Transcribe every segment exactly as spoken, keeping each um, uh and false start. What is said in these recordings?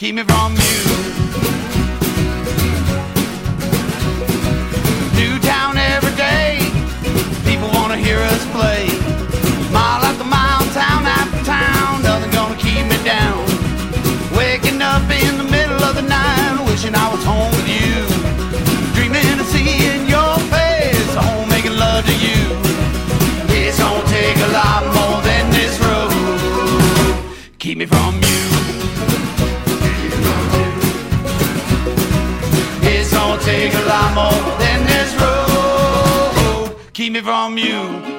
keep me from you. New town every day, people wanna hear us play. Mile after mile, town after town, nothing gonna keep me down. Waking up in the middle of the night, wishing I was home with you. Dreaming of seeing your face, home making love to you. It's gonna take a lot more than this road, keep me from you. It's gonna take a lot more than this road, keep me from you.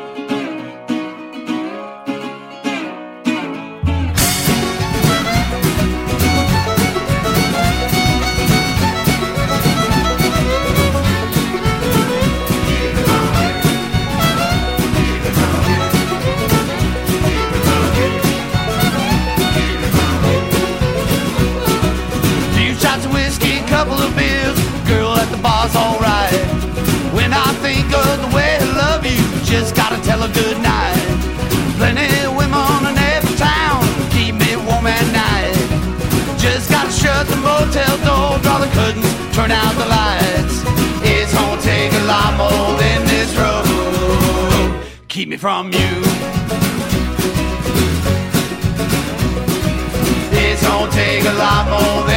Couple of beers, girl at the bar's alright. When I think of the way I love you, just gotta tell her good night. Plenty of women in every town keep me warm at night. Just gotta shut the motel door, draw the curtains, turn out the lights. It's gonna take a lot more than this road, keep me from you. It's gonna take a lot more than